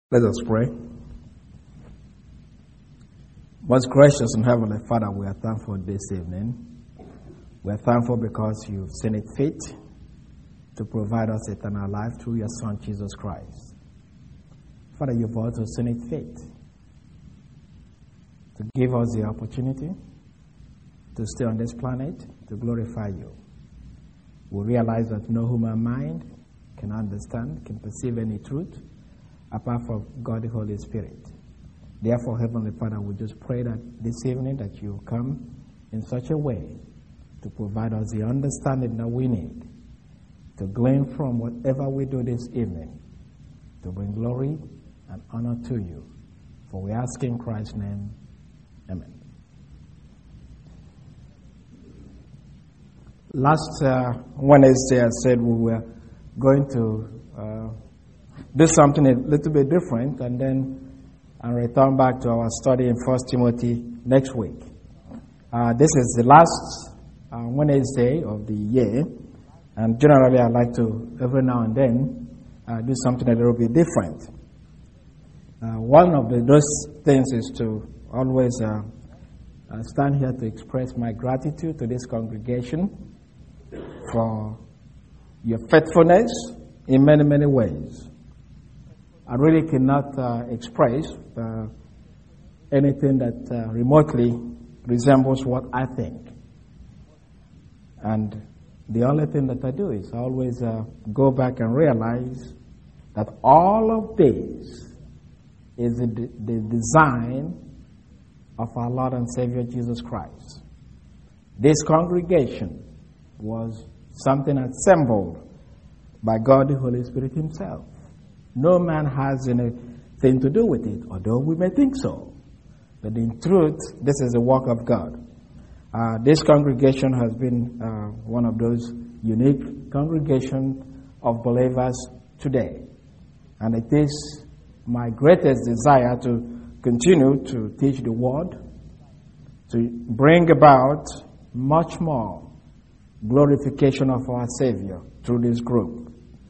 Let us pray. Most gracious and Heavenly Father, we are thankful this evening. We are thankful because you've seen it fit to provide us eternal life through your Son, Jesus Christ. Father, you've also seen it fit to give us the opportunity to stay on this planet to glorify you. We realize that no human mind can understand, can perceive any truth apart from God the Holy Spirit. Therefore, Heavenly Father, we just pray that this evening that you come in such a way to provide us the understanding that we need to glean from whatever we do this evening to bring glory and honor to you. For we ask in Christ's name, amen. Last Wednesday I said we were going to do something a little bit different and then return back to our study in 1 Timothy next week. This is the last Wednesday of the year, and generally I like to, every now and then, do something a little bit different. One of those things is to always stand here to express my gratitude to this congregation for your faithfulness in many, many ways. I really cannot express anything that remotely resembles what I think. And the only thing that I do is I always go back and realize that all of this is the design of our Lord and Savior Jesus Christ. This congregation was something assembled by God the Holy Spirit himself. No man has anything to do with it, although we may think so. But in truth, this is the work of God. This congregation has been one of those unique congregations of believers today. And it is my greatest desire to continue to teach the word, to bring about much more glorification of our Savior through this group.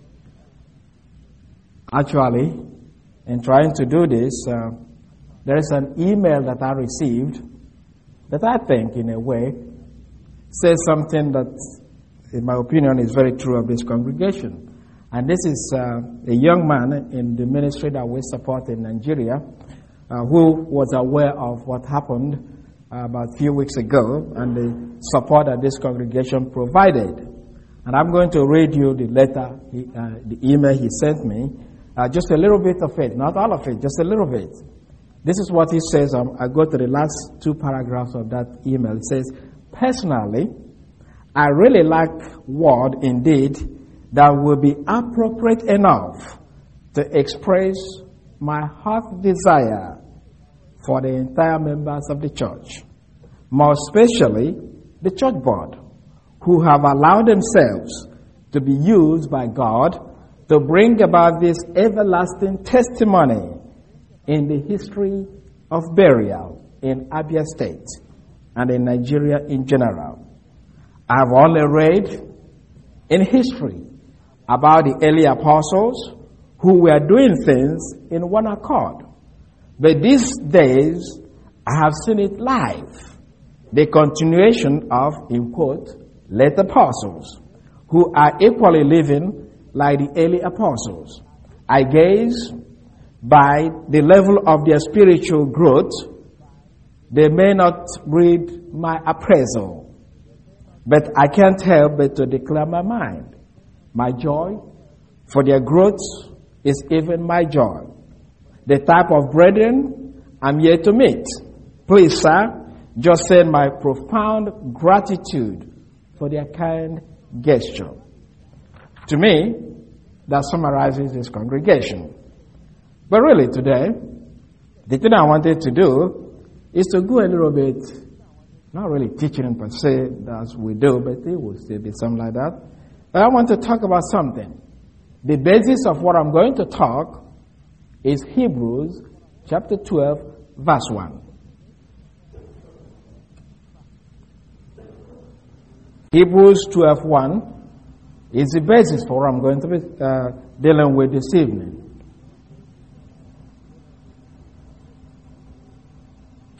Actually, in trying to do this, there is an email that I received that I think, in a way, says something that, in my opinion, is very true of this congregation. And this is a young man in the ministry that we support in Nigeria who was aware of what happened about a few weeks ago and the support that this congregation provided. And I'm going to read you the letter, the email he sent me. Just a little bit of it, not all of it, just a little bit. This is what he says. I go to the last two paragraphs of that email. It says, personally, I really lack word indeed that will be appropriate enough to express my heart desire for the entire members of the church, more especially the church board, who have allowed themselves to be used by God to bring about this everlasting testimony in the history of burial in Abia State and in Nigeria in general. I've only read in history about the early apostles who were doing things in one accord. But these days, I have seen it live. The continuation of, in quote, late apostles who are equally living like the early apostles. I gaze by the level of their spiritual growth. They may not read my appraisal, but I can't help but to declare my mind. My joy for their growth is even my joy. The type of brethren I'm here to meet. Please, sir, just send my profound gratitude for their kind gesture. To me, that summarizes this congregation. But really today, the thing I wanted to do is to go a little bit, not really teaching per se as we do, but it will still be something like that. But I want to talk about something. The basis of what I'm going to talk is Hebrews chapter 12, verse 1. Hebrews 12:1 is the basis for what I'm going to be dealing with this evening.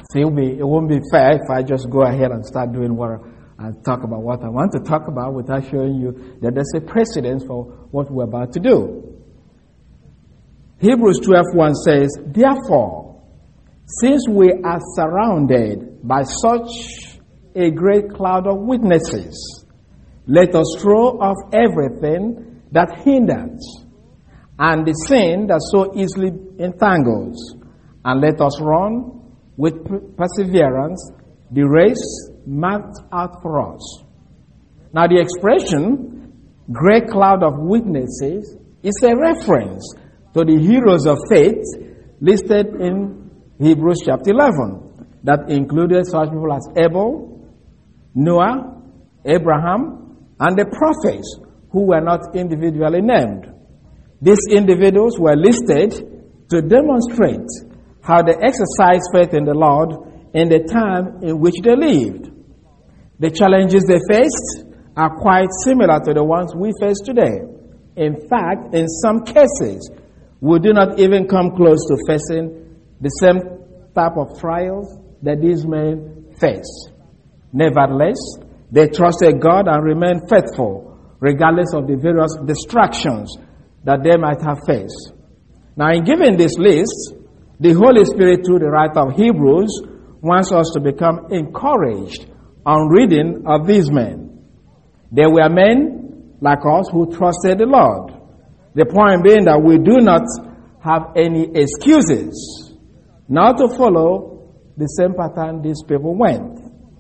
See, it won't be fair if I just go ahead and start doing what and talk about what I want to talk about without showing you that there's a precedence for what we're about to do. Hebrews 12:1 says, "Therefore, since we are surrounded by such a great cloud of witnesses, let us throw off everything that hinders and the sin that so easily entangles, and let us run with perseverance the race marked out for us." Now the expression, great cloud of witnesses, is a reference to the heroes of faith listed in Hebrews chapter 11 that included such people as Abel, Noah, Abraham, and the prophets who were not individually named. These individuals were listed to demonstrate how they exercised faith in the Lord in the time in which they lived. The challenges they faced are quite similar to the ones we face today. In fact, in some cases, we do not even come close to facing the same type of trials that these men face. Nevertheless, they trusted God and remained faithful, regardless of the various distractions that they might have faced. Now, in giving this list, the Holy Spirit, through the writer of Hebrews, wants us to become encouraged on reading of these men. They were men like us who trusted the Lord. The point being that we do not have any excuses not to follow the same pattern these people went.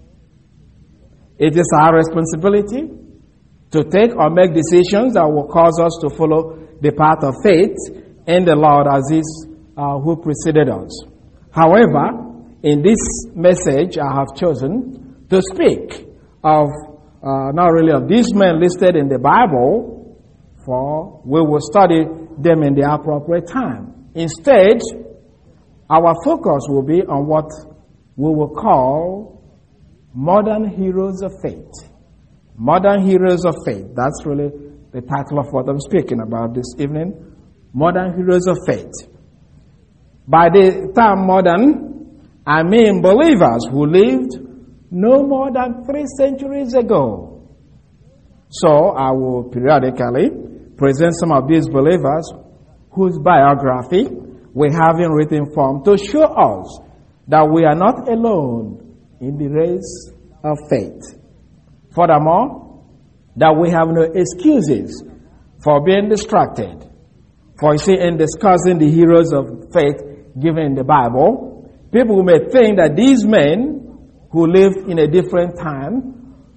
It is our responsibility to take or make decisions that will cause us to follow the path of faith in the Lord as these who preceded us. However, in this message, I have chosen to speak of not really of these men listed in the Bible, for we will study them in the appropriate time. Instead, our focus will be on what we will call modern heroes of faith. Modern heroes of faith. That's really the title of what I'm speaking about this evening. Modern heroes of faith. By the term modern, I mean believers who lived no more than 3 centuries ago. So I will periodically present some of these believers whose biography we have in written form to show us that we are not alone in the race of faith. Furthermore, that we have no excuses for being distracted. For you see, in discussing the heroes of faith given in the Bible, people may think that these men who lived in a different time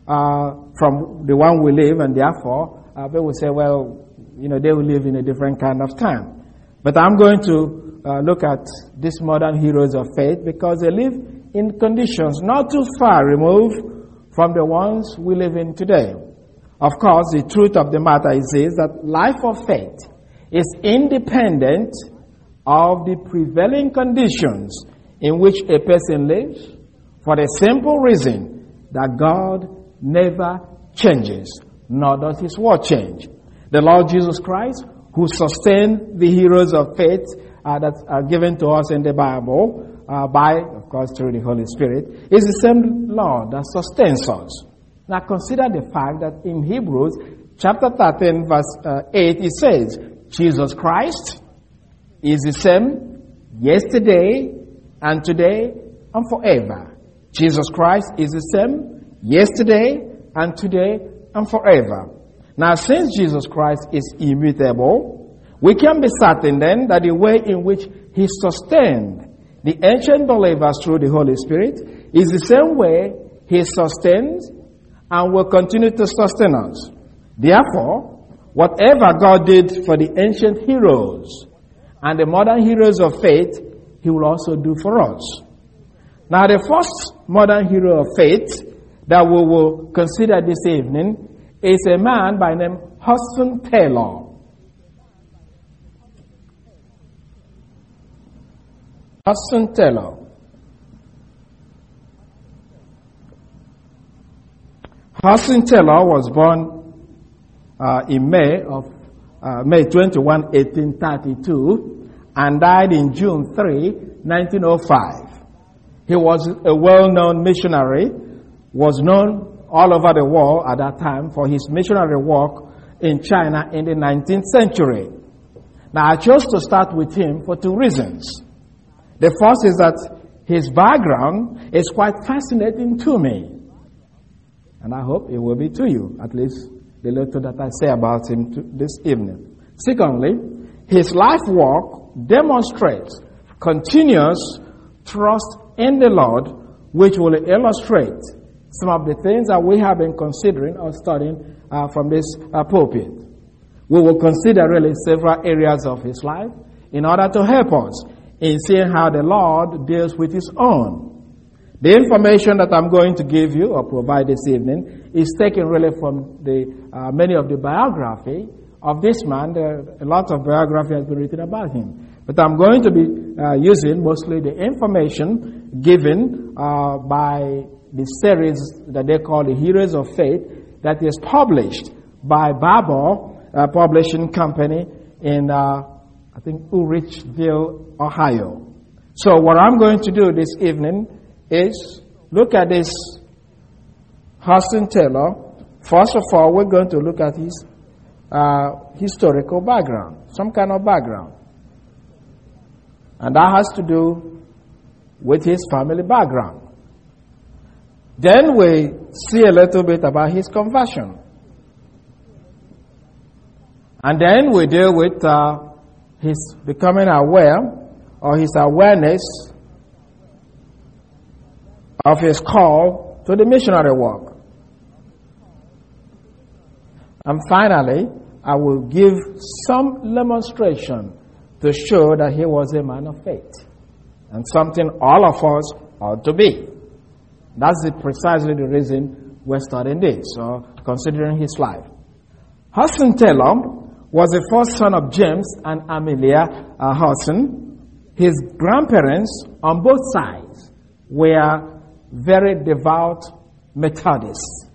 from the one we live, and therefore people will say, well, they will live in a different kind of time. But I'm going to look at these modern heroes of faith because they live in conditions not too far removed from the ones we live in today. Of course, the truth of the matter is that life of faith is independent of the prevailing conditions in which a person lives, for the simple reason that God never changes, nor does his word change. The Lord Jesus Christ, who sustained the heroes of faith that are given to us in the Bible, by, of course, through the Holy Spirit, is the same Lord that sustains us. Now consider the fact that in Hebrews chapter 13 verse 8 it says, Jesus Christ is the same yesterday and today and forever. Jesus Christ is the same yesterday and today and forever. Now since Jesus Christ is immutable, we can be certain then that the way in which he sustained the ancient believers through the Holy Spirit is the same way he sustains and will continue to sustain us. Therefore, whatever God did for the ancient heroes and the modern heroes of faith, he will also do for us. Now, the first modern hero of faith that we will consider this evening is a man by the name Hudson Taylor. Hudson Taylor. Hudson Taylor was born in May 21, 1832, and died in June 3, 1905. He was a well-known missionary, was known all over the world at that time for his missionary work in China in the 19th century. Now, I chose to start with him for two reasons. The first is that his background is quite fascinating to me. And I hope it will be to you, at least the little that I say about him this evening. Secondly, his life work demonstrates continuous trust in the Lord, which will illustrate some of the things that we have been considering or studying from this pulpit. We will consider really several areas of his life in order to help us in seeing how the Lord deals with his own. The information that I'm going to give you or provide this evening is taken really from the many of the biography of this man. A lot of biography has been written about him. But I'm going to be using mostly the information given by the series that they call the Heroes of Faith that is published by Babel Publishing Company in, I think, Ulrichville, Ohio. So what I'm going to do this evening is look at this Hudson Taylor. First of all, we're going to look at his historical background, some kind of background. And that has to do with his family background. Then we see a little bit about his conversion. And then we deal with his becoming aware or his awareness of his call to the missionary work. And finally, I will give some demonstration to show that he was a man of faith and something all of us ought to be. That's precisely the reason we're studying this, so considering his life. Hudson Taylor was the first son of James and Amelia Hudson. His grandparents on both sides were very devout Methodists.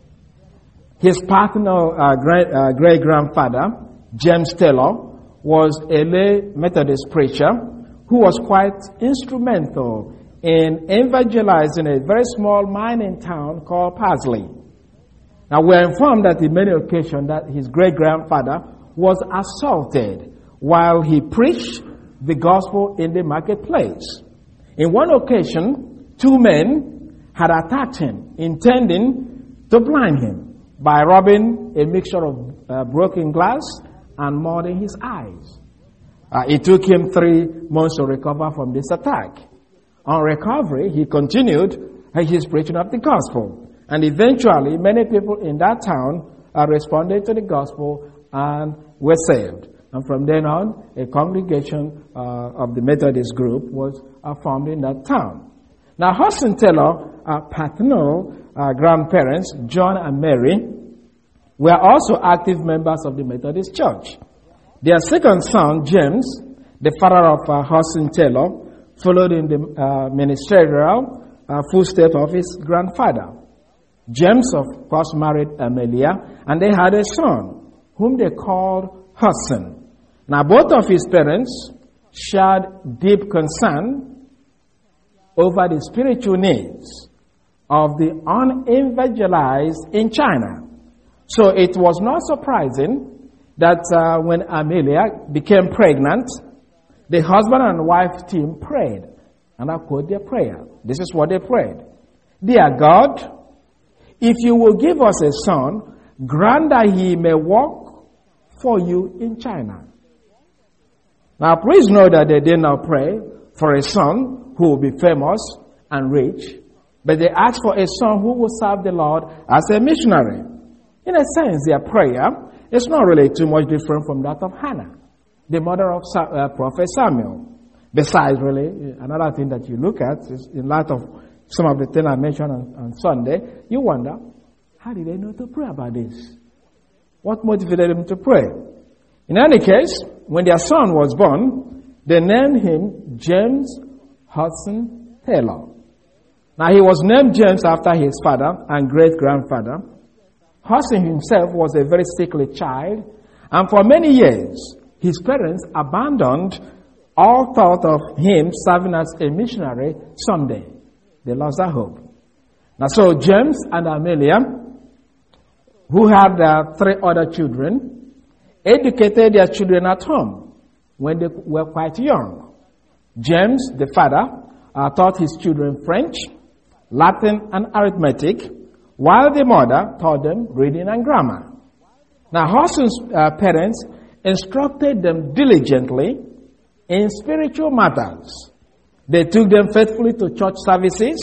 His paternal great-grandfather, James Taylor, was a lay Methodist preacher who was quite instrumental in evangelizing a very small mining town called Paisley. Now, we're informed that in many occasions that his great-grandfather was assaulted while he preached the gospel in the marketplace. In one occasion, two men had attacked him, intending to blind him by rubbing a mixture of broken glass and mud in his eyes. It took him 3 months to recover from this attack. On recovery, he continued his preaching of the gospel. And eventually, many people in that town responded to the gospel and were saved. And from then on, a congregation of the Methodist group was formed in that town. Now, Hudson Taylor, paternal grandparents, John and Mary, were also active members of the Methodist Church. Their second son, James, the father of Hudson Taylor, followed in the ministerial footsteps of his grandfather. James, of course, married Amelia, and they had a son, whom they called Hudson. Now, both of his parents shared deep concern over the spiritual needs of the unevangelized in China. So it was not surprising that when Amelia became pregnant, the husband and wife team prayed. And I quote their prayer. This is what they prayed. Dear God, if you will give us a son, grant that he may work for you in China. Now please know that they did not pray for a son who will be famous and rich, but they asked for a son who will serve the Lord as a missionary. In a sense, their prayer is not really too much different from that of Hannah, the mother of Prophet Samuel. Besides, really, another thing that you look at is in light of some of the things I mentioned on Sunday, you wonder, how did they know to pray about this? What motivated them to pray? In any case, when their son was born, they named him James Hudson Taylor. Now, he was named James after his father and great-grandfather. Hudson himself was a very sickly child, and for many years, his parents abandoned all thought of him serving as a missionary someday. They lost that hope. Now, so James and Amelia, who had 3 other children, educated their children at home when they were quite young. James, the father, taught his children French, Latin, and arithmetic, while the mother taught them reading and grammar. Now, Hudson's parents instructed them diligently in spiritual matters. They took them faithfully to church services,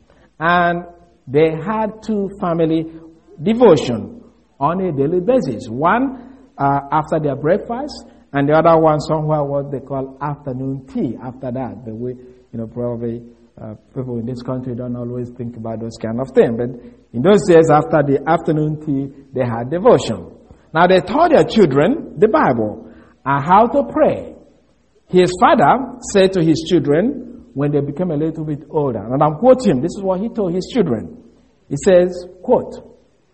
and they had 2 family devotion on a daily basis. One after their breakfast, and the other one somewhere what they call afternoon tea after that. But we, probably people in this country don't always think about those kind of things. But in those days, after the afternoon tea, they had devotion. Now, they taught their children the Bible and how to pray. His father said to his children when they became a little bit older, and I'm quoting, this is what he told his children. He says, quote,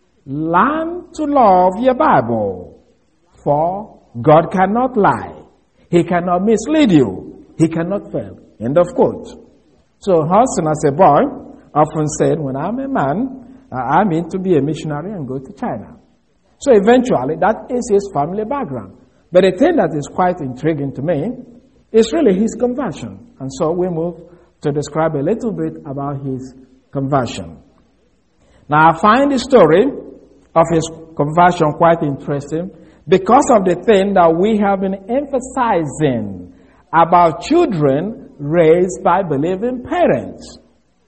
"Learn to love your Bible, for God cannot lie. He cannot mislead you. He cannot fail." End of quote. So Hudson, as a boy, often said, when I'm a man, I mean to be a missionary and go to China. So eventually, that is his family background. But the thing that is quite intriguing to me is really his conversion. And so we move to describe a little bit about his conversion. Now, I find the story of his conversion quite interesting because of the thing that we have been emphasizing about children raised by believing parents.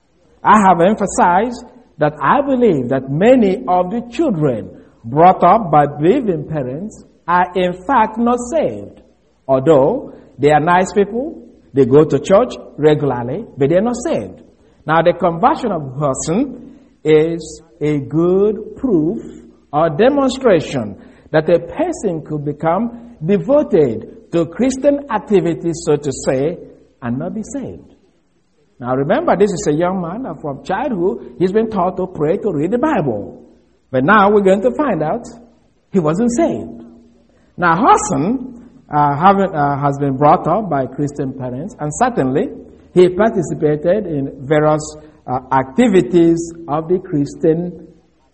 I have emphasized that I believe that many of the children brought up by believing parents are in fact not saved. Although they are nice people, they go to church regularly, but they are not saved. Now, the conversion of Hudson is a good proof or demonstration that a person could become devoted to Christian activities, so to say, and not be saved. Now, remember, this is a young man from childhood. He's been taught to pray, to read the Bible. But now we're going to find out he wasn't saved. Now, Hudson has been brought up by Christian parents, and certainly he participated in various activities of the Christian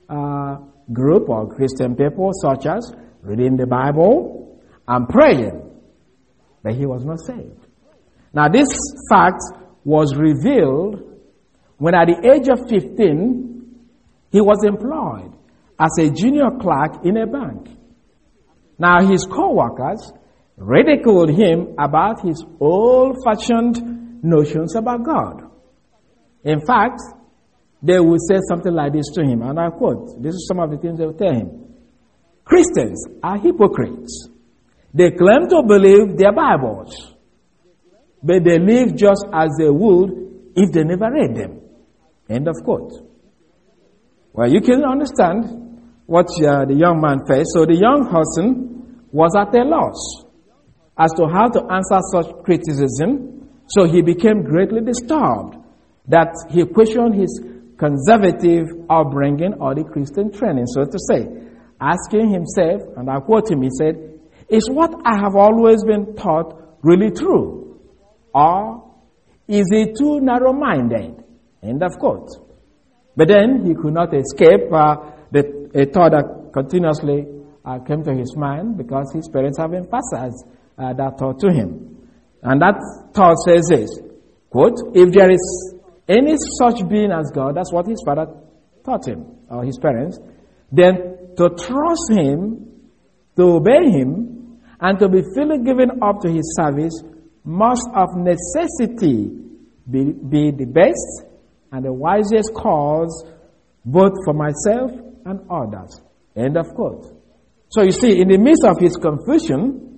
group or Christian people, such as reading the Bible and praying. But he was not saved. Now, this fact was revealed when at the age of 15, he was employed as a junior clerk in a bank. Now, his co-workers ridiculed him about his old-fashioned notions about God. In fact, they would say something like this to him, and I quote, this is some of the things they would tell him. Christians are hypocrites. They claim to believe their Bibles, but they live just as they would if they never read them. End of quote. Well, you can understand what the young man faced. So the young Hudson was at a loss as to how to answer such criticism. So he became greatly disturbed that he questioned his conservative upbringing or the Christian training, so to say, asking himself, and I quote him, he said, "Is what I have always been taught really true? Or is it too narrow-minded?" End of quote. But then he could not escape a thought that continuously came to his mind because his parents have emphasized that thought to him. And that thought says this, quote, "If there is any such being as God," that's what his father taught him, or his parents, "then to trust him, to obey him, and to be fully given up to his service must of necessity be the best and the wisest cause both for myself and others." End of quote. So you see, in the midst of his confusion,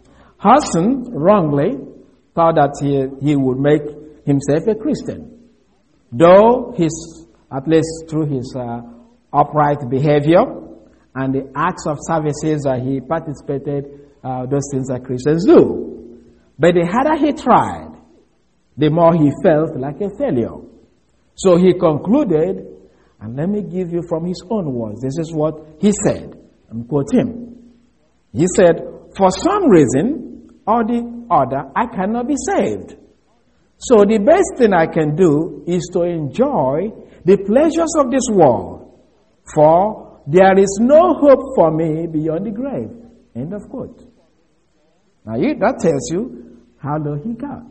Hudson wrongly thought that he would make himself a Christian. Though at least through his upright behavior and the acts of services that he participated, those things that Christians do. But the harder he tried, the more he felt like a failure. So he concluded, and let me give you from his own words. This is what he said. I'm quoting him. He said, "For some reason or the other, I cannot be saved. So the best thing I can do is to enjoy the pleasures of this world, for there is no hope for me beyond the grave. End of quote. Now that tells you how low he got.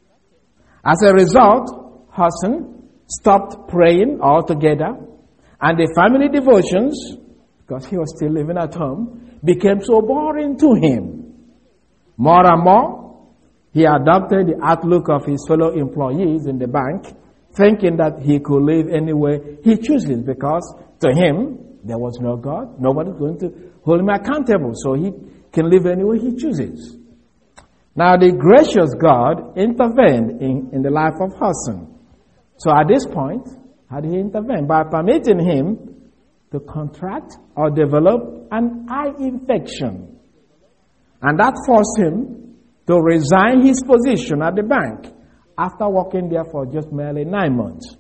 As a result, Hudson stopped praying altogether, and the family devotions, because he was still living at home, became so boring to him. More and more, he adopted the outlook of his fellow employees in the bank, thinking that he could live any way he chooses, because to him, there was no God. Nobody's going to hold him accountable, so he can live any way he chooses. Now, the gracious God intervened in the life of Hudson. So at this point, how did he intervene? By permitting him to contract or develop an eye infection. And that forced him to resign his position at the bank after working there for just merely 9 months.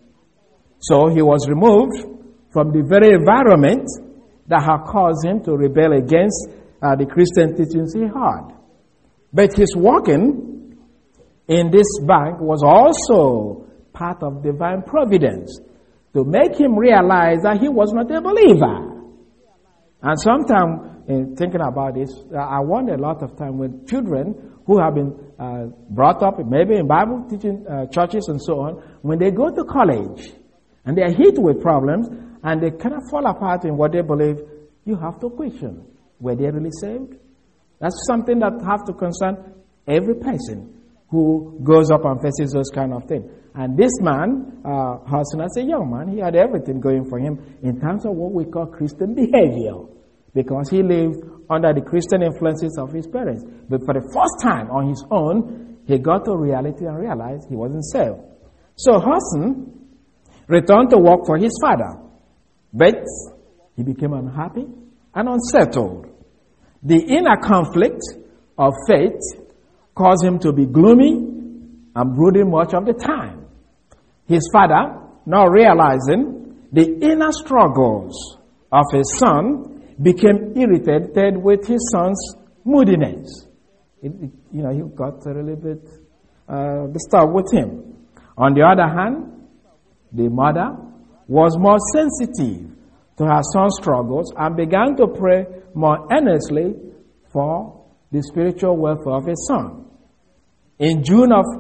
So he was removed from the very environment that had caused him to rebel against the Christian teachings he had. But his working in this bank was also part of divine providence to make him realize that he was not a believer. And sometimes, in thinking about this, I wonder a lot of time when children who have been brought up maybe in Bible teaching churches and so on, when they go to college and they are hit with problems and they kind of fall apart in what they believe, you have to question, were they really saved? That's something that has to concern every person who goes up and faces those kind of things. And this man, Hudson, as a young man, he had everything going for him in terms of what we call Christian behavior, because he lived under the Christian influences of his parents. But for the first time on his own, he got to reality and realized he wasn't saved. So Hudson returned to work for his father, but he became unhappy and unsettled. The inner conflict of faith caused him to be gloomy and brooding much of the time. His father, now realizing the inner struggles of his son, became irritated with his son's moodiness. He got a little bit disturbed with him. On the other hand, the mother was more sensitive to her son's struggles and began to pray more earnestly for the spiritual welfare of his son. In June of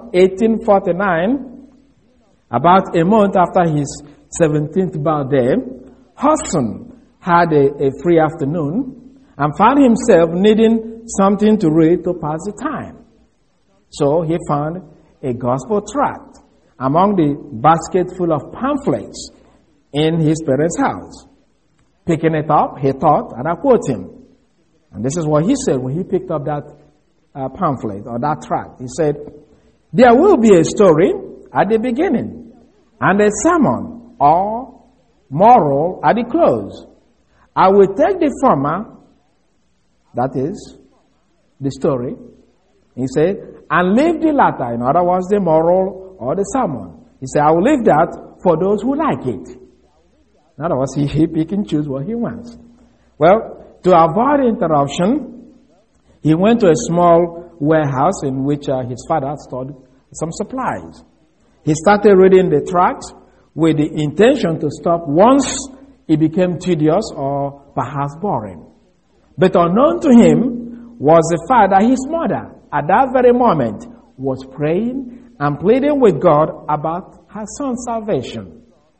1849, about a month after his 17th birthday, Hudson had a free afternoon and found himself needing something to read to pass the time. So he found a gospel tract among the basket full of pamphlets in his parents' house. Picking it up, he thought, and I quote him, and this is what he said when he picked up that pamphlet or that tract. He said, "There will be a story at the beginning and a sermon or moral at the close. I will take the former," that is, the story, he said, "and leave the latter," in other words, the moral or the sermon. He said, "I will leave that for those who like it." In other words, he pick and choose what he wants. Well, to avoid interruption, he went to a small warehouse in which his father stored some supplies. He started reading the tract with the intention to stop once it became tedious or perhaps boring. But unknown to him was the fact that his mother, at that very moment, was praying and pleading with God about her son's salvation.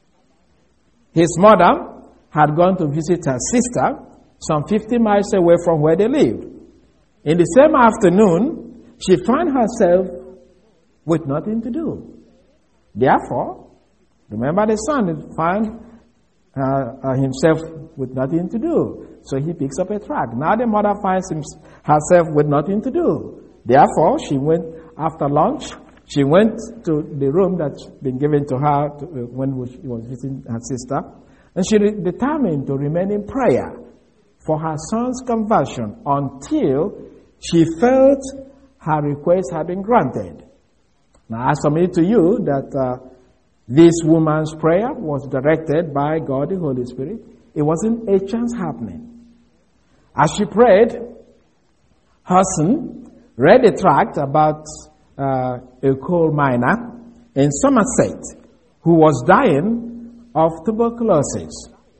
His mother had gone to visit her sister some 50 miles away from where they lived. In the same afternoon, she found herself with nothing to do. Therefore, remember the son found himself with nothing to do. So he picks up a tract. Now the mother finds herself with nothing to do. Therefore, she went after lunch. She went to the room that's been given to her when she was visiting her sister, and she determined to remain in prayer for her son's conversion until she felt her request had been granted. Now, I submit to you that this woman's prayer was directed by God the Holy Spirit. It wasn't a chance happening. As she prayed, Hudson read a tract about a coal miner in Somerset who was dying of tuberculosis.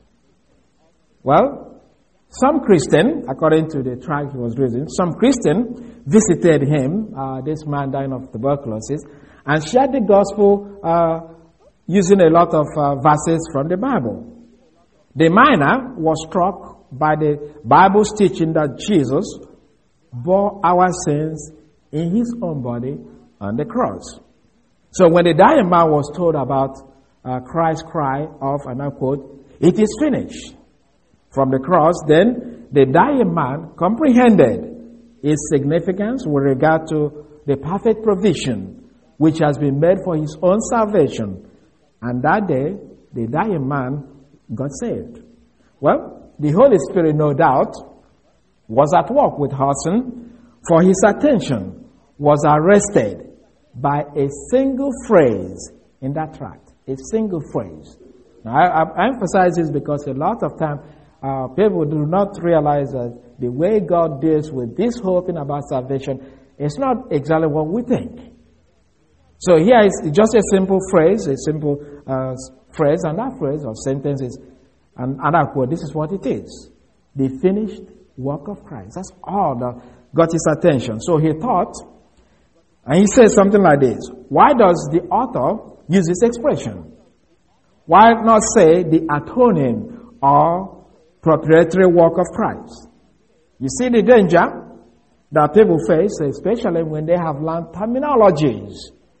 Well, some Christian, according to the tract he was reading, some Christian visited him, this man dying of tuberculosis, and shared the gospel using a lot of verses from the Bible. The miner was struck by the Bible's teaching that Jesus bore our sins in his own body on the cross. So when the dying man was told about Christ's cry of, and I quote, "It is finished," from the cross, then the dying man comprehended its significance with regard to the perfect provision which has been made for his own salvation. And that day, the dying man got saved. Well, the Holy Spirit, no doubt, was at work with Hudson, for his attention was arrested by a single phrase in that tract. A single phrase. Now, I emphasize this because a lot of times people do not realize that the way God deals with this whole thing about salvation is not exactly what we think. So here is just a simple phrase, and that phrase or sentence is, and I quote, this is what it is: the finished work of Christ. That's all that got his attention. So he thought, and he says something like this: why does the author use this expression? Why not say the atoning or propitiatory work of Christ? You see the danger that people face, especially when they have learned terminologies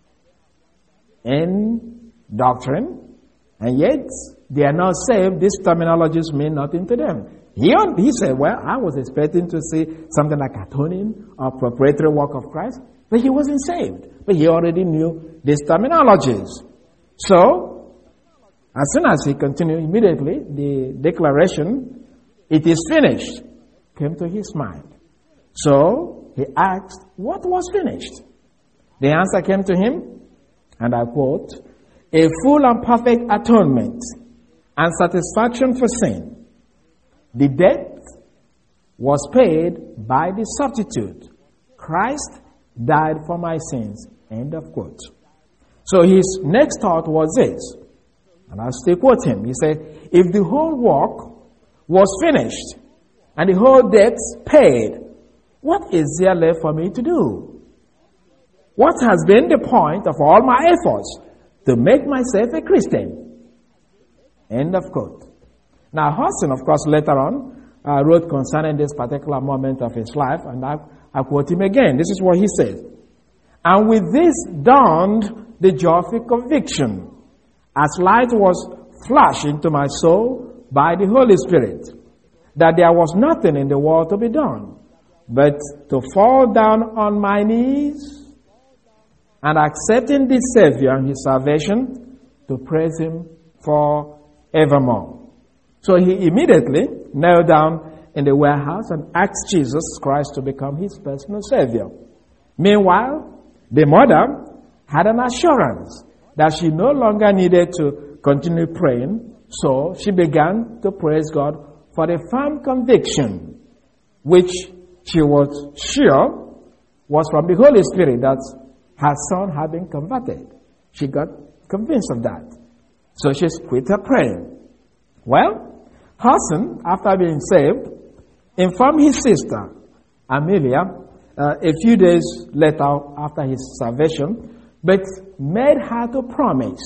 in doctrine, and yet they are not saved. These terminologies mean nothing to them. He said, well, I was expecting to see something like atoning or propitiatory work of Christ, but he wasn't saved. But he already knew these terminologies. So, as soon as he continued, immediately the declaration, "It is finished," came to his mind. So, he asked, what was finished? The answer came to him, and I quote, "A full and perfect atonement and satisfaction for sin. The debt was paid by the substitute. Christ died for my sins." End of quote. So his next thought was this, and I'll still quote him. He said, if the whole work was finished and the whole debt paid, what is there left for me to do? What has been the point of all my efforts to make myself a Christian? End of quote. Now, Hudson, of course, later on, wrote concerning this particular moment of his life, and I quote him again. This is what he says. "And with this dawned the joyful conviction, as light was flashed into my soul by the Holy Spirit, that there was nothing in the world to be done, but to fall down on my knees and accepting this Savior and his salvation, to praise him forevermore." So he immediately knelt down in the warehouse and asked Jesus Christ to become his personal Savior. Meanwhile, the mother had an assurance that she no longer needed to continue praying, so she began to praise God for the firm conviction, which she was sure was from the Holy Spirit, that her son had been converted. She got convinced of that. So she quit her praying. Well, Hudson, after being saved, informed his sister, Amelia, a few days later after his salvation, but made her to promise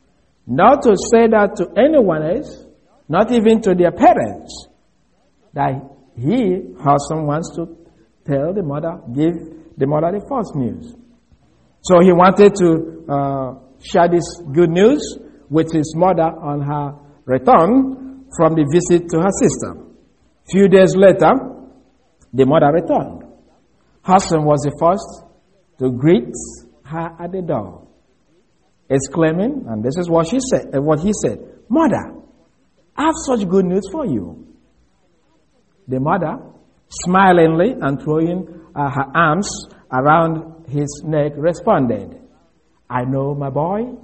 not to say that to anyone else, not even to their parents, that he, Hudson, wants to tell the mother, give the mother the false news. So he wanted to share this good news with his mother on her return from the visit to her sister. Few days later, the mother returned. Hudson was the first to greet her at the door, exclaiming, and this is what he said, "Mother, I have such good news for you." The mother, smilingly and throwing her arms around his neck, responded, "I know, my boy.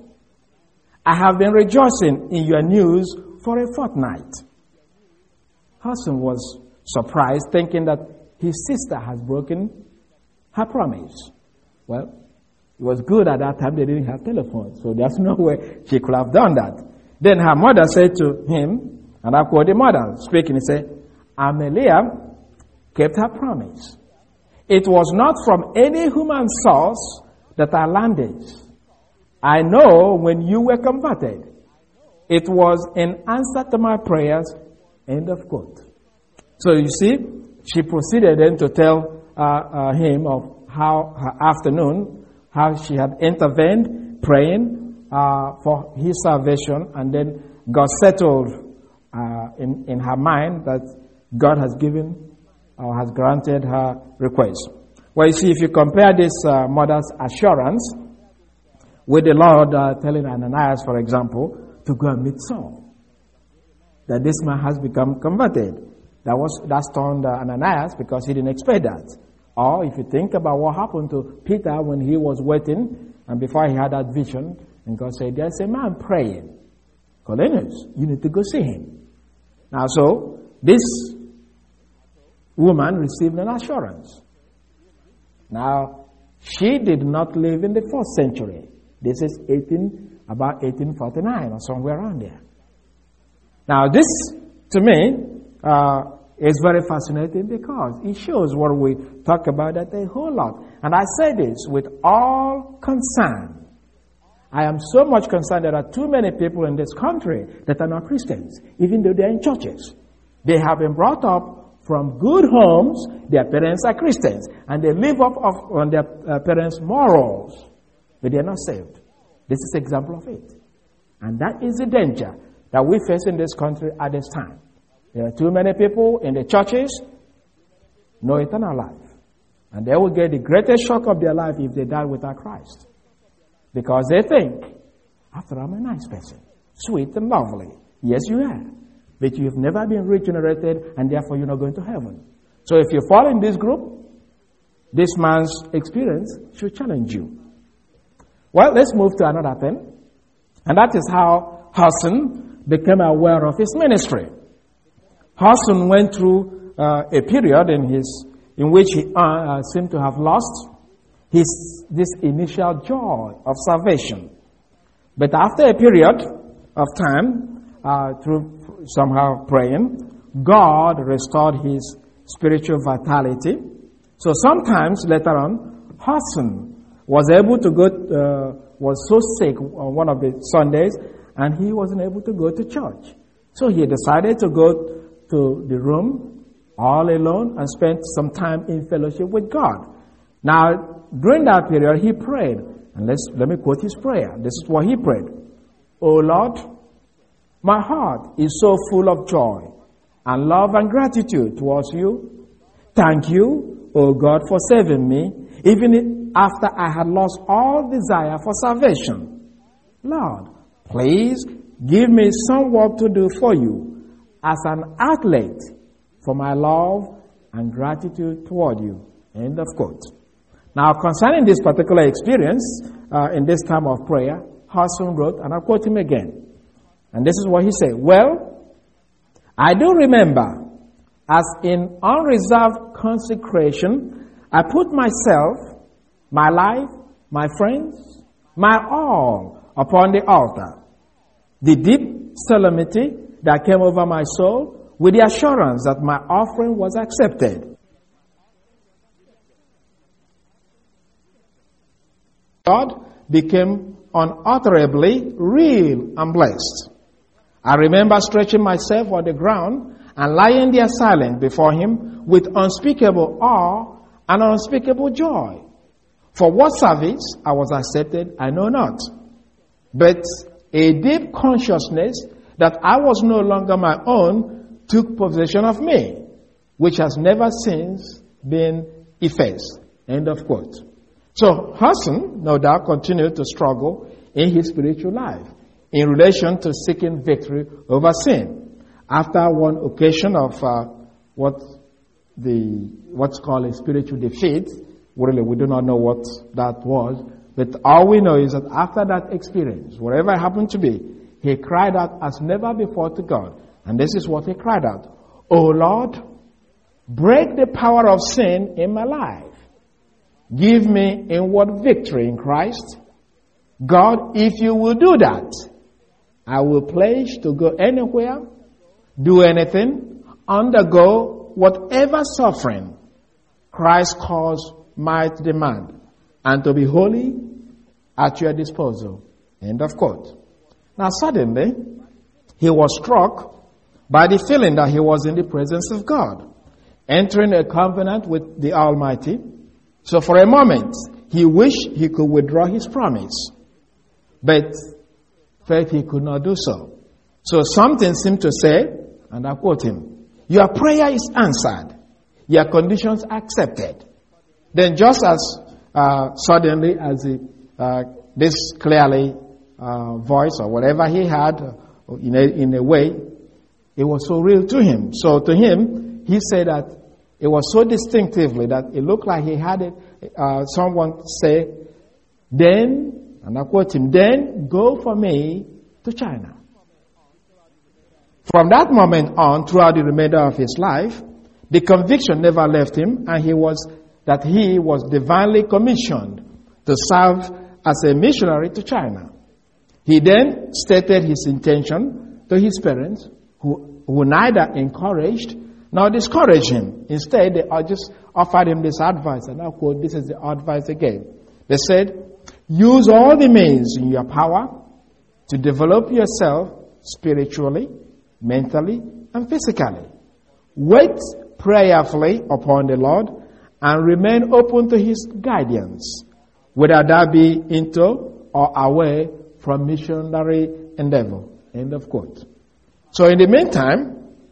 I have been rejoicing in your news for a fortnight." Hudson was surprised, thinking that his sister has broken her promise. Well, It was good at that time they didn't have telephones, so there's no way she could have done that. Then her mother said to him, and I quote the mother speaking, he said, Amelia kept her promise. It was not from any human source that I learned this. I know when you were converted, it was in answer to my prayers, end of quote. So you see, she proceeded then to tell him of how her afternoon, how she had intervened, praying for his salvation, and then God settled in her mind that God has given or has granted her request. Well, you see, if you compare this mother's assurance with the Lord telling Ananias, for example, to go and meet Saul, that this man has become converted. That stunned Ananias because he didn't expect that. Or if you think about what happened to Peter when he was waiting and before he had that vision, and God said, there's a man praying. Cornelius, you need to go see him. Now, so this woman received an assurance. Now, she did not live in the 4th century. This is about 1849 or somewhere around there. Now, this, to me, is very fascinating because it shows what we talk about that a whole lot. And I say this with all concern. I am so much concerned there are too many people in this country that are not Christians, even though they're in churches. They have been brought up from good homes, their parents are Christians, and they live up on their parents' morals, but they are not saved. This is an example of it. And that is the danger that we face in this country at this time. There are too many people in the churches, no eternal life. And they will get the greatest shock of their life if they die without Christ. Because they think, after all, I'm a nice person, sweet and lovely. Yes, you are. But you have never been regenerated, and therefore you're not going to heaven. So if you fall in this group, this man's experience should challenge you. Well, let's move to another thing. And that is how Hudson became aware of his ministry. Hudson went through a period in which he seemed to have lost this initial joy of salvation. But after a period of time, through somehow praying, God restored his spiritual vitality. So sometimes later on, Hudson was able to go, was so sick on one of the Sundays, and he wasn't able to go to church. So he decided to go to the room all alone and spend some time in fellowship with God. Now, during that period, he prayed. And let me quote his prayer. This is what he prayed. "O Lord, my heart is so full of joy and love and gratitude towards you. Thank you, O God, for saving me, even after I had lost all desire for salvation. Lord, please give me some work to do for you as an outlet for my love and gratitude toward you." End of quote. Now, concerning this particular experience in this time of prayer, Hudson wrote, and I'll quote him again. And this is what he said. "Well, I do remember, as in unreserved consecration, I put myself, my life, my friends, my all upon the altar. The deep solemnity that came over my soul with the assurance that my offering was accepted. God became unutterably real and blessed. I remember stretching myself on the ground and lying there silent before him with unspeakable awe and unspeakable joy. For what service I was accepted, I know not. But a deep consciousness that I was no longer my own took possession of me, which has never since been effaced." End of quote. So Hudson, no doubt, continued to struggle in his spiritual life in relation to seeking victory over sin. After one occasion of what's called a spiritual defeat, really we do not know what that was, but all we know is that after that experience, whatever it happened to be, he cried out as never before to God. And this is what he cried out. "O Lord, break the power of sin in my life. Give me inward victory in Christ. God, if you will do that, I will pledge to go anywhere, do anything, undergo whatever suffering Christ's cause might demand, and to be wholly at your disposal. End of quote. Now suddenly, he was struck by the feeling that he was in the presence of God, entering a covenant with the Almighty. So for a moment, he wished he could withdraw his promise, but felt he could not do so. So something seemed to say, and I quote him, your prayer is answered, your conditions accepted. Then just as suddenly as this clearly voice or whatever he had, in a way, it was so real to him. So to him, he said that it was so distinctively that it looked like he had it. Someone say, then, and I quote him, then go for me to China. From that moment on, throughout the remainder of his life, the conviction never left him, and he was divinely commissioned to serve as a missionary to China. He then stated his intention to his parents, who neither encouraged nor discouraged him. Instead, they just offered him this advice, and I quote, this is the advice again. They said, use all the means in your power to develop yourself spiritually, mentally, and physically. Wait prayerfully upon the Lord and remain open to his guidance, whether that be into or away from missionary endeavor. End of quote. So in the meantime,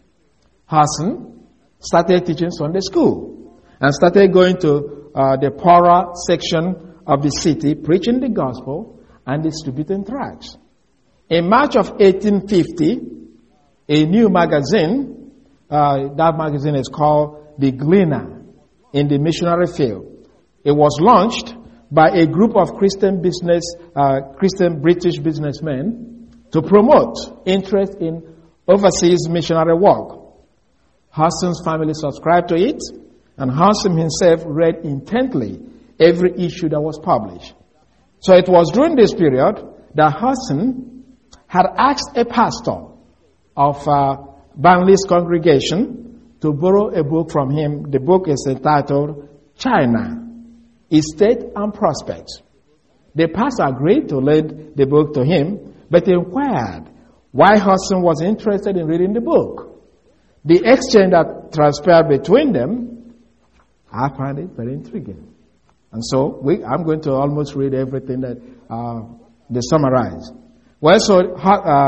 Hudson started teaching Sunday school and started going to the poorer section of the city, preaching the gospel and distributing tracts. In March of 1850, a new magazine, that magazine is called The Gleaner, in the missionary field. It was launched by a group of Christian British businessmen to promote interest in overseas missionary work. Hudson's family subscribed to it, and Hudson himself read intently every issue that was published. So it was during this period that Hudson had asked a pastor of Burnley's congregation to borrow a book from him. The book is entitled China, Estate and Prospects. The pastor agreed to lend the book to him, but inquired why Hudson was interested in reading the book. The exchange that transpired between them, I find it very intriguing. And so I'm going to almost read everything that they summarize. Well, so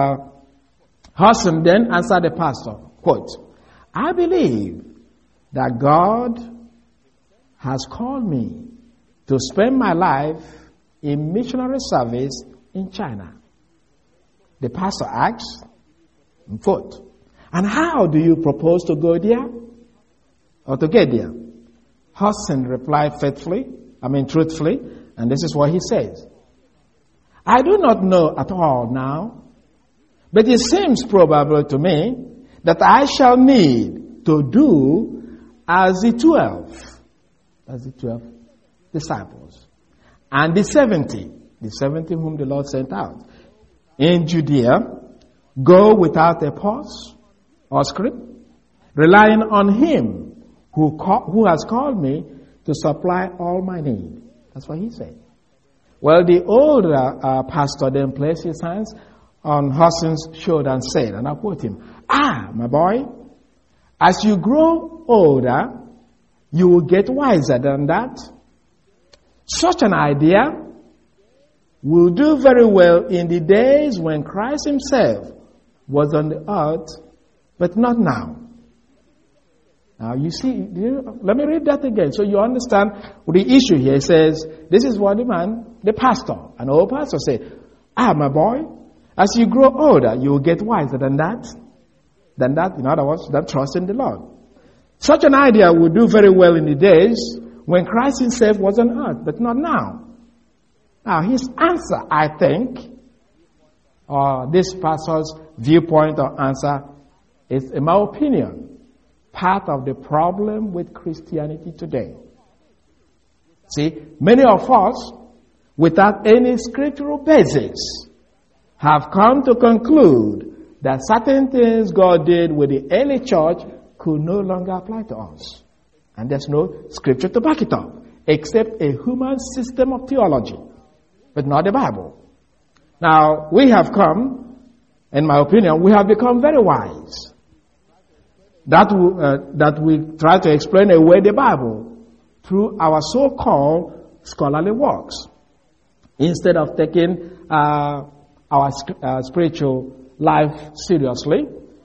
Hudson then answered the pastor, quote, I believe that God has called me to spend my life in missionary service in China. The pastor asked, quote, and how do you propose to go there or to get there? Hudson replied truthfully, and this is what he says. I do not know at all now, but it seems probable to me that I shall need to do as the 12 disciples, and the 70 whom the Lord sent out in Judea, go without a pause or script, relying on him who has called me to supply all my need. That's what he said. Well, the older pastor then placed his hands on Hudson's shoulder and said, and I quote him, my boy, as you grow older, you will get wiser than that. Such an idea will do very well in the days when Christ himself was on the earth, but not now. Now you see, let me read that again so you understand the issue here. It says, this is what the pastor, an old pastor said, my boy, as you grow older, you will get wiser than that. In other words, than trust in the Lord. Such an idea would do very well in the days when Christ himself was on earth, but not now. Now, his answer, I think, or this pastor's viewpoint or answer is, in my opinion, part of the problem with Christianity today. See, many of us, without any scriptural basis, have come to conclude that certain things God did with the early church could no longer apply to us. And there's no scripture to back it up, except a human system of theology, but not the Bible. Now, we have come, in my opinion, we have become very wise. That we try to explain away the Bible through our so-called scholarly works, instead of taking our spiritual life seriously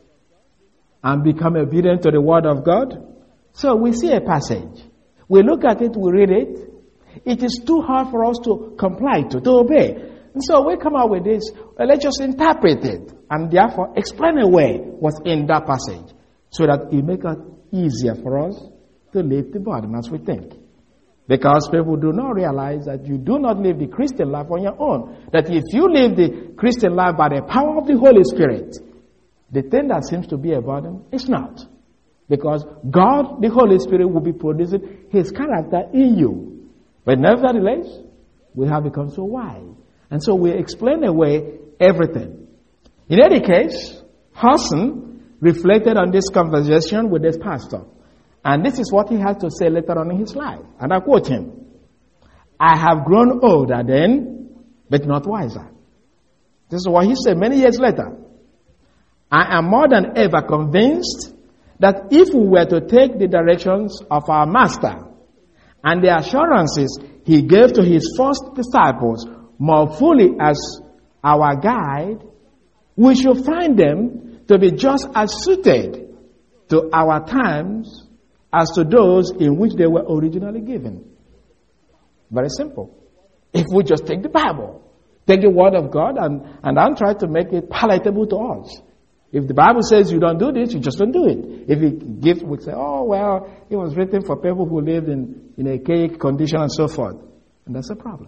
and become obedient to the Word of God. So we see a passage. We look at it, we read it. It is too hard for us to comply to obey. And so we come out with this, let's just interpret it and therefore explain away what's in that passage so that it makes it easier for us to live the burden as we think. Because people do not realize that you do not live the Christian life on your own. That if you live the Christian life by the power of the Holy Spirit, the thing that seems to be a burden is not. Because God, the Holy Spirit, will be producing His character in you. But nevertheless, we have become so wise. And so we explain away everything. In any case, Hudson reflected on this conversation with this pastor. And this is what he had to say later on in his life. And I quote him, "I have grown older then, but not wiser." This is what he said many years later. "I am more than ever convinced that if we were to take the directions of our Master and the assurances He gave to His first disciples more fully as our guide, we should find them to be just as suited to our times as to those in which they were originally given." Very simple. If we just take the Bible, take the Word of God and don't try to make it palatable to us. If the Bible says you don't do this, you just don't do it. If it gives, we say, "Oh, well, it was written for people who lived in a archaic condition," and so forth. And that's a problem.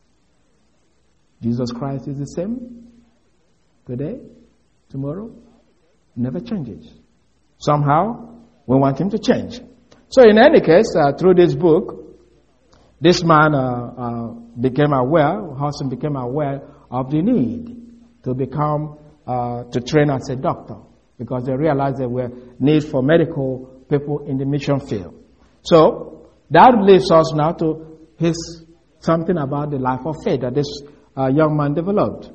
Jesus Christ is the same today, tomorrow, never changes. Somehow, we want Him to change. So in any case, through this book, this man Hudson became aware of the need to train as a doctor, because they realized there were need for medical people in the mission field. So that leads us now to something about the life of faith that this young man developed.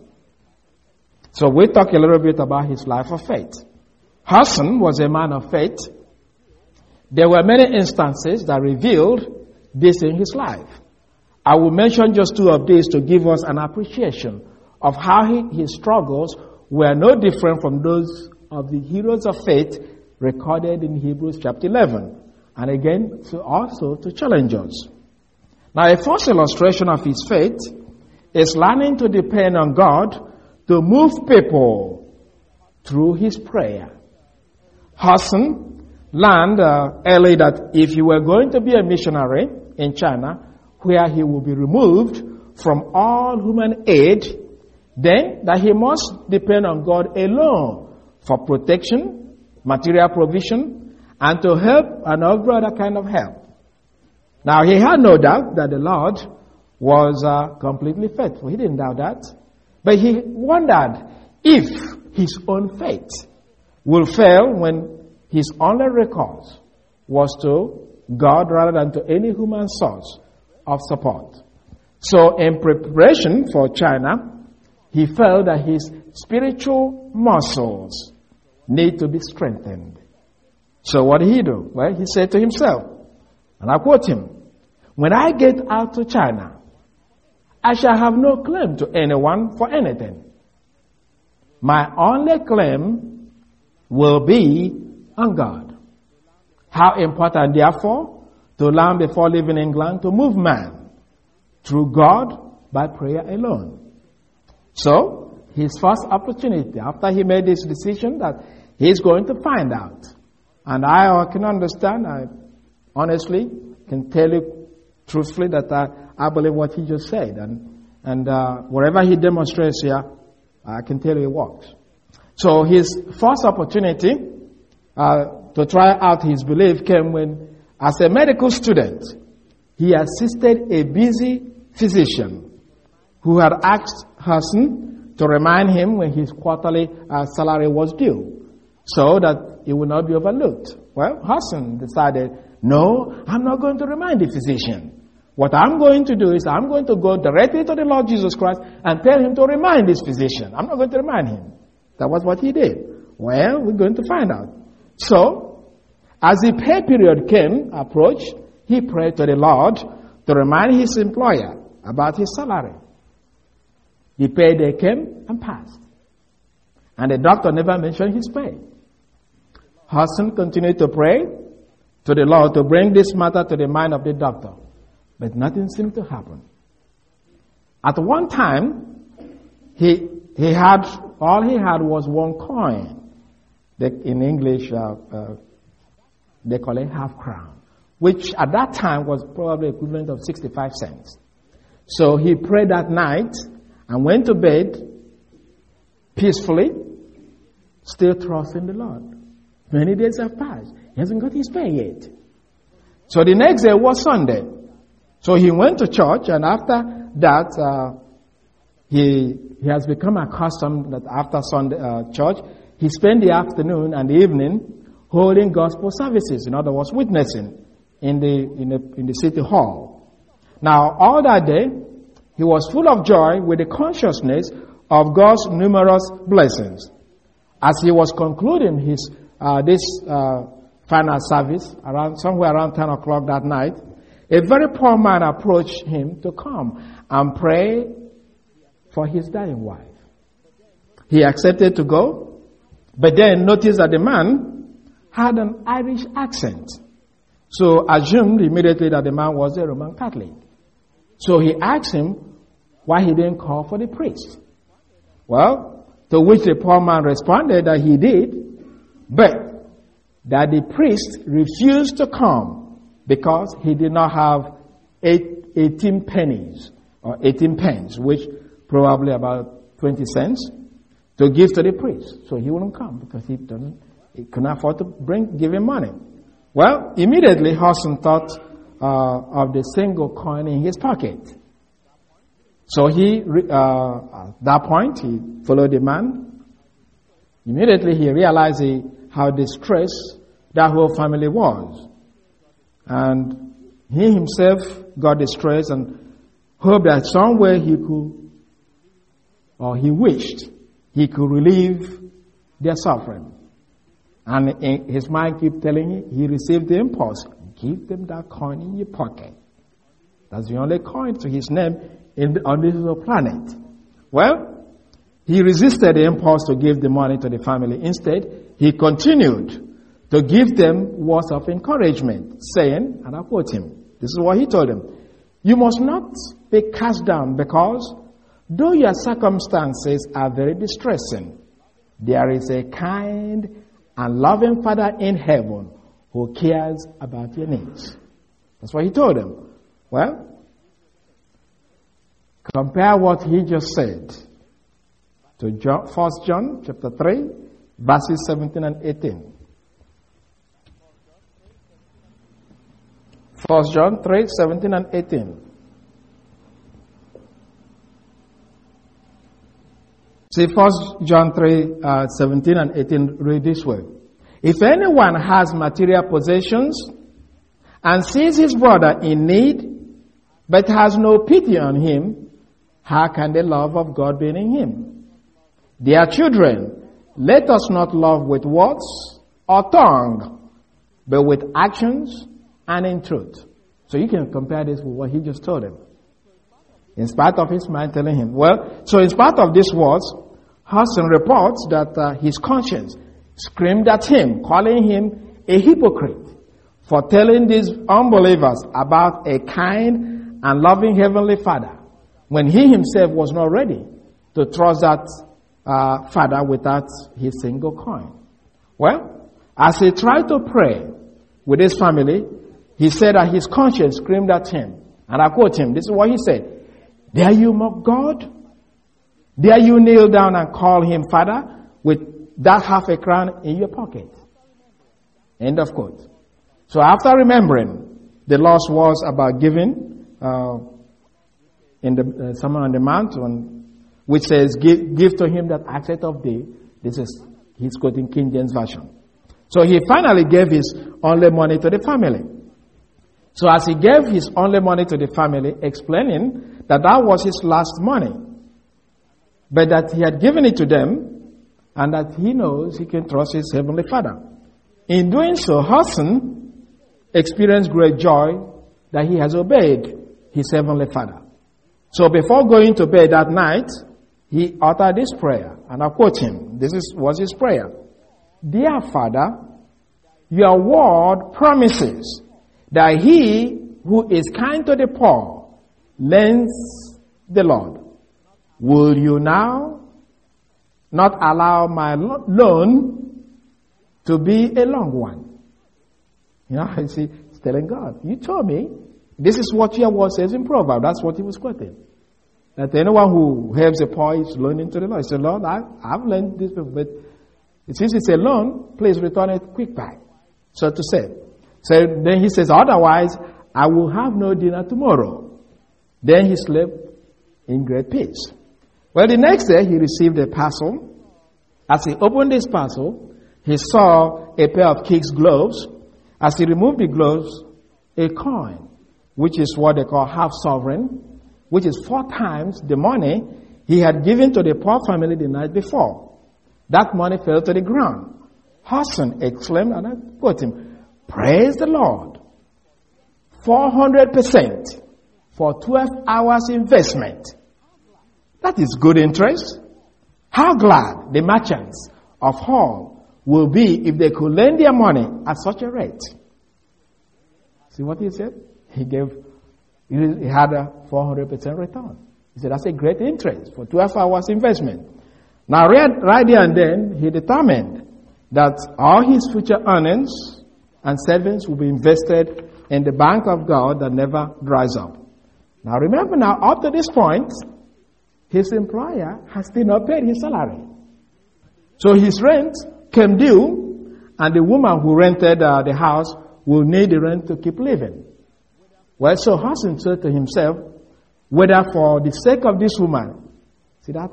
So we talk a little bit about his life of faith. Hudson was a man of faith. There were many instances that revealed this in his life. I will mention just two of these to give us an appreciation of how his struggles were no different from those of the heroes of faith recorded in Hebrews chapter 11. And again, also to challenge us. Now, a first illustration of his faith is learning to depend on God to move people through his prayer. Hudson learned early that if he were going to be a missionary in China, where he will be removed from all human aid, then that he must depend on God alone for protection, material provision, and to help and every other kind of help. Now, he had no doubt that the Lord was completely faithful. He didn't doubt that. But he wondered if his own faith will fail when his only recourse was to God rather than to any human source of support. So in preparation for China, he felt that his spiritual muscles need to be strengthened. So what did he do? Well, he said to himself, and I quote him, "When I get out to China, I shall have no claim to anyone for anything. My only claim will be on God." How important, therefore, to learn before leaving England to move man through God by prayer alone. So, his first opportunity, after he made this decision that he's going to find out, and I can understand, I honestly can tell you truthfully that I believe what he just said, and whatever he demonstrates here, I can tell you it works. So his first opportunity to try out his belief came when, as a medical student, he assisted a busy physician who had asked Hudson to remind him when his quarterly salary was due, so that it would not be overlooked. Well, Hudson decided, no, I'm not going to remind the physician. What I'm going to do is I'm going to go directly to the Lord Jesus Christ and tell him to remind this physician. I'm not going to remind him. That was what he did. Well, we're going to find out. So, as the pay period approached, he prayed to the Lord to remind his employer about his salary. The payday came and passed. And the doctor never mentioned his pay. Hudson continued to pray to the Lord to bring this matter to the mind of the doctor. But nothing seemed to happen. At one time, all he had was one coin. In English, they call it half crown, which at that time was probably equivalent of 65 cents. So he prayed that night and went to bed peacefully, still trusting the Lord. Many days have passed. He hasn't got his pay yet. So the next day was Sunday. So he went to church, and after that, he has become accustomed that after Sunday church, he spent the afternoon and the evening holding gospel services. In other words, witnessing in the city hall. Now, all that day, he was full of joy with the consciousness of God's numerous blessings. As he was concluding his this final service somewhere around 10 o'clock that night, a very poor man approached him to come and pray for his dying wife. He accepted to go, but then noticed that the man had an Irish accent. So assumed immediately that the man was a Roman Catholic. So he asked him why he didn't call for the priest. Well, to which the poor man responded that he did, but that the priest refused to come because he did not have 18 pennies or 18 pence, which probably about 20 cents, to give to the priest. So he wouldn't come because he couldn't afford to give him money. Well, immediately Hudson thought of the single coin in his pocket. So at that point, he followed the man. Immediately he realized how distressed that whole family was. And he himself got distressed and hoped that somewhere he could, or he wished, he could relieve their suffering. And in his mind kept telling him, he received the impulse, give them that coin in your pocket. That's the only coin to his name on this little planet. Well, he resisted the impulse to give the money to the family. Instead, he continued to give them words of encouragement, saying, and I quote him, this is what he told them, you must not be cast down because though your circumstances are very distressing, there is a kind and loving Father in heaven who cares about your needs. That's what he told them. Well, compare what he just said to 1 John chapter 3, verses 17 and 18. 1 John 3, 17 and 18. See, 1 John 3, 17 and 18 read this way. If anyone has material possessions and sees his brother in need, but has no pity on him, how can the love of God be in him? Dear children, let us not love with words or tongue, but with actions and in truth. So you can compare this with what he just told him. In spite of his mind telling him, so in spite of these words, Hudson reports that his conscience screamed at him, calling him a hypocrite for telling these unbelievers about a kind and loving Heavenly Father when he himself was not ready to trust that Father without his single coin. Well, as he tried to pray with his family, he said that his conscience screamed at him. And I quote him, this is what he said, dare you mock God? Dare you kneel down and call him Father with that half a crown in your pocket? End of quote. So after remembering The loss was about giving in the Sermon on the Mount, which says, give to him that asketh of thee. This is, he's quoting King James Version. So he finally gave his only money to the family. So as he gave his only money to the family, explaining that was his last money, but that he had given it to them, and that he knows he can trust his Heavenly Father. In doing so, Hudson experienced great joy that he has obeyed his Heavenly Father. So before going to bed that night, he uttered this prayer, and I quote him. This was his prayer. Dear Father, your word promises that he who is kind to the poor lends the Lord. Will you now not allow my loan to be a long one? You know, I see, he's telling God, you told me, this is what your word says in Proverbs. That's what he was quoting. That anyone who helps the poor is loaning to the Lord. He said, Lord, I've lent this people, but since it's a loan, please return it quick back. So to say. So then he says, otherwise, I will have no dinner tomorrow. Then he slept in great peace. Well, the next day he received a parcel. As he opened this parcel, he saw a pair of kid's gloves. As he removed the gloves, a coin, which is what they call half sovereign, which is 4 times the money he had given to the poor family the night before. That money fell to the ground. Hudson exclaimed, and I quote him, praise the Lord. 400% for 12 hours investment. That is good interest. How glad the merchants of Hull will be if they could lend their money at such a rate. See what he said? He had a 400% return. He said, that's a great interest for 12 hours investment. Now, right there and then, he determined that all his future earnings and savings will be invested in the bank of God that never dries up. Now, remember now, up to this point, his employer has still not paid his salary. So his rent came due, and the woman who rented the house will need the rent to keep living. Well, so Hudson said to himself, whether for the sake of this woman, see that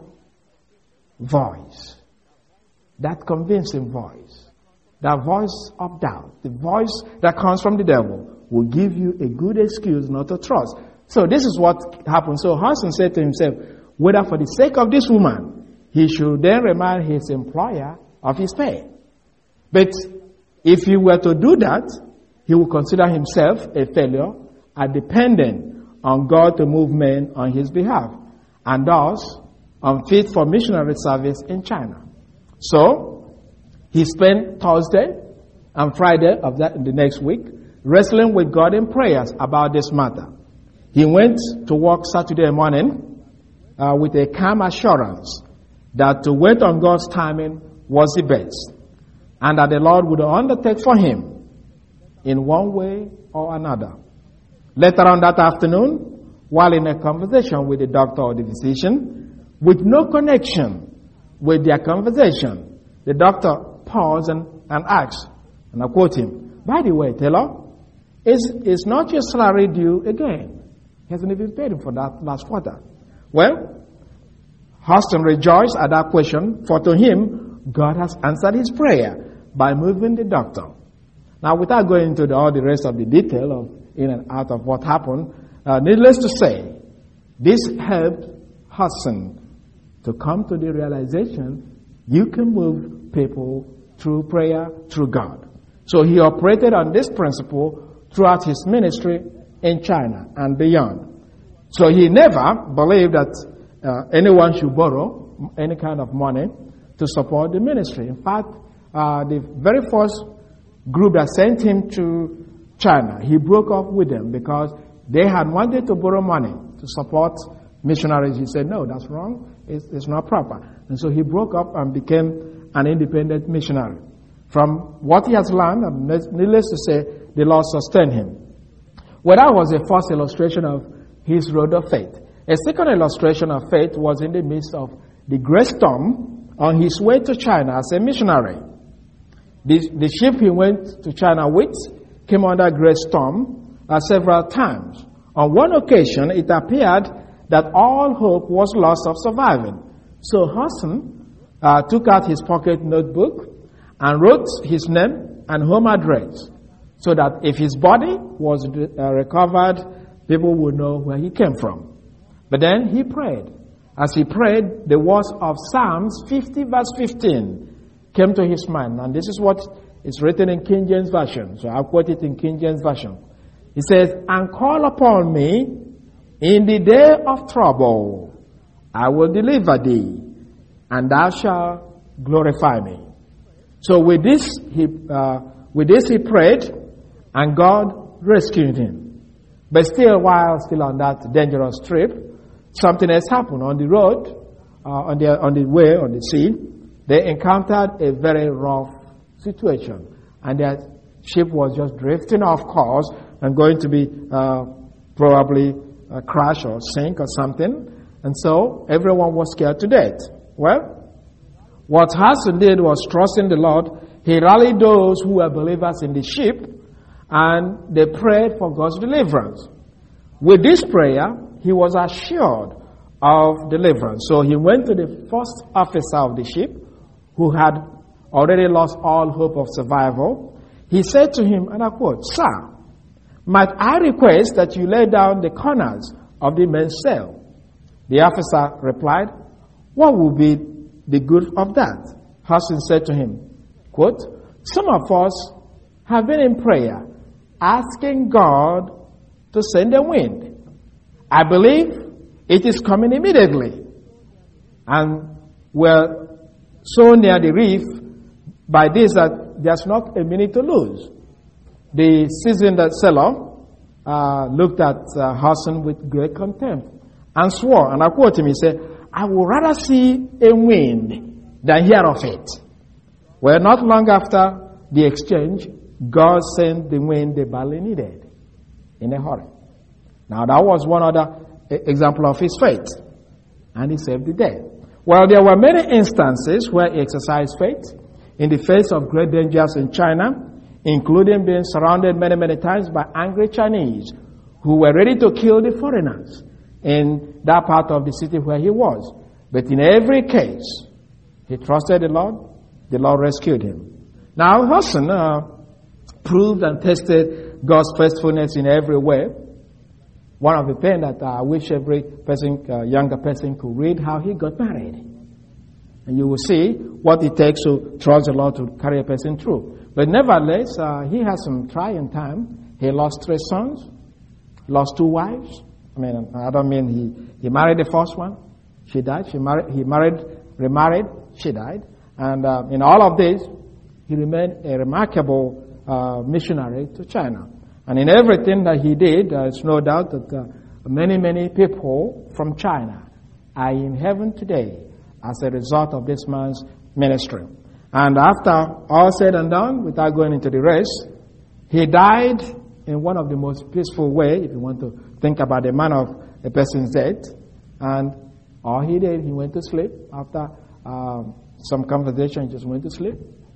voice, that convincing voice, that voice of doubt, the voice that comes from the devil, will give you a good excuse not to trust. So this is what happened. So Hudson said to himself, whether for the sake of this woman, he should then remind his employer of his pay. But if he were to do that, he would consider himself a failure and dependent on God to move men on his behalf, and thus unfit for missionary service in China. So he spent Thursday and Friday of the next week wrestling with God in prayers about this matter. He went to work Saturday morning with a calm assurance that to wait on God's timing was the best, and that the Lord would undertake for him in one way or another. Later on that afternoon, while in a conversation with the doctor or the physician, with no connection with their conversation, the doctor paused and asked, and I quote him, by the way, Taylor, is not your salary due again? He hasn't even paid him for that last quarter. Well, Hudson rejoiced at that question, for to him, God has answered his prayer by moving the doctor. Now, without going into all the rest of the detail of in and out of what happened, needless to say, this helped Hudson to come to the realization you can move people through prayer, through God. So he operated on this principle throughout his ministry in China and beyond. So he never believed that anyone should borrow any kind of money to support the ministry. In fact, the very first group that sent him to China, he broke up with them because they had wanted to borrow money to support missionaries. He said, no, that's wrong. It's not proper. And so he broke up and became an independent missionary. From what he has learned, and needless to say, the Lord sustained him. Well, that was the first illustration of his road of faith. A second illustration of faith was in the midst of the great storm on his way to China as a missionary. The ship he went to China with came under a great storm, several times. On one occasion, it appeared that all hope was lost of surviving. So Hudson took out his pocket notebook and wrote his name and home address, so that if his body was recovered, people would know where he came from. But then he prayed. As he prayed, the words of Psalms 50 verse 15 came to his mind. And this is what is written in King James Version. So I'll quote it in King James Version. He says, "And call upon me in the day of trouble. I will deliver thee, and thou shalt glorify me." So with this he prayed, and God rescued him. But still, while still on that dangerous trip, something has happened on the road, on the sea. They encountered a very rough situation, and their ship was just drifting off course and going to be probably crash or sink or something. And so everyone was scared to death. Well, what Hudson did was trust in the Lord. He rallied those who were believers in the ship, and they prayed for God's deliverance. With this prayer, he was assured of deliverance. So he went to the first officer of the ship, who had already lost all hope of survival. He said to him, and I quote, "Sir, might I request that you lay down the corners of the mainsail?" The officer replied, "What would be the good of that?" Hudson said to him, quote, "Some of us have been in prayer, asking God to send a wind. I believe it is coming immediately. And we're so near the reef by this that there's not a minute to lose." The seasoned sailor looked at Hudson with great contempt and swore, and I quote him, he said, "I would rather see a wind than hear of it." Well, not long after the exchange, God sent the wind they badly needed in a hurry. Now, that was one other example of his faith, and he saved the day. Well, there were many instances where he exercised faith in the face of great dangers in China, including being surrounded many, many times by angry Chinese who were ready to kill the foreigners in that part of the city where he was. But in every case, he trusted the Lord rescued him. Now, Hudson proved and tested God's faithfulness in every way. One of the things that I wish every person, younger person, could read how he got married. And you will see what it takes to trust the Lord to carry a person through. But nevertheless, he had some trying time. He lost 3 sons, lost 2 wives. I don't mean he married the first one, she died. He remarried, she died. And in all of this, he remained a remarkable missionary to China. And in everything that he did, there's no doubt that many, many people from China are in heaven today as a result of this man's ministry. And after all said and done, without going into the rest, he died in one of the most peaceful ways, if you want to think about the manner of a person's death. And all he did, he went to sleep. After some conversation, he just went to sleep,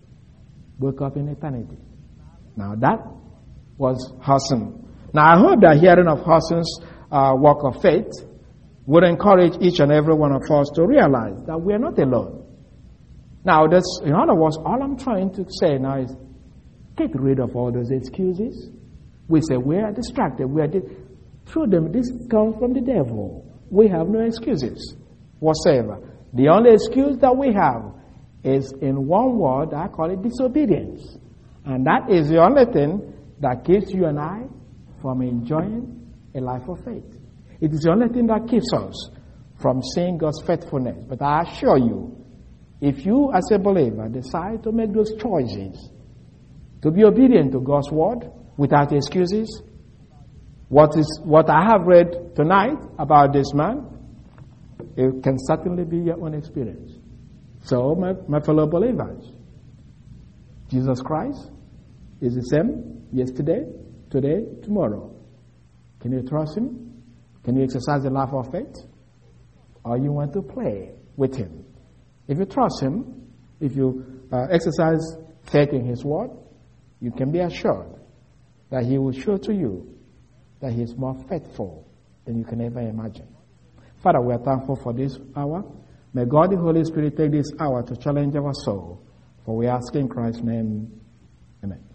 woke up in eternity. Now that was Hudson. Now I hope that hearing of Hudson's work of faith would encourage each and every one of us to realize that we are not alone. Now, in other words, all I'm trying to say now is get rid of all those excuses. We say we are distracted. Through them, this comes from the devil. We have no excuses whatsoever. The only excuse that we have is in one word. I call it disobedience. And that is the only thing that keeps you and I from enjoying a life of faith. It is the only thing that keeps us from seeing God's faithfulness. But I assure you, if you as a believer decide to make those choices, to be obedient to God's word without excuses, what I have read tonight about this man, it can certainly be your own experience. So, my fellow believers, Jesus Christ is the same yesterday, today, tomorrow. Can you trust him? Can you exercise a life of faith? Or you want to play with him? If you trust him, if you exercise faith in his word, you can be assured that he will show to you that He is more faithful than you can ever imagine. Father, we are thankful for this hour. May God the Holy Spirit take this hour to challenge our soul. For we ask in Christ's name. Amen.